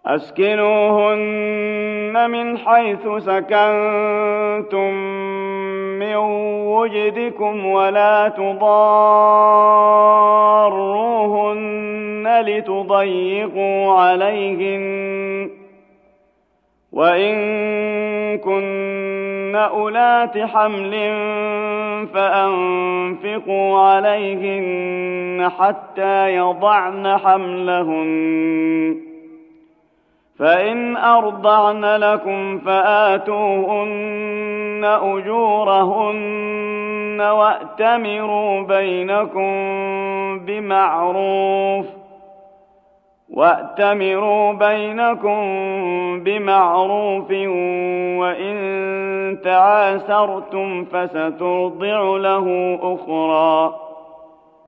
أسكنوهن من حيث سكنتم من وجدكم ولا تضاروهن لتضيقوا عليهن وإن كن أولات حمل فأنفقوا عليهن حتى يضعن حملهن فإن أرضعن لكم فآتوهن أجورهن وأتمروا بينكم بمعروف وإن تعاسرتم فسترضع له أخرى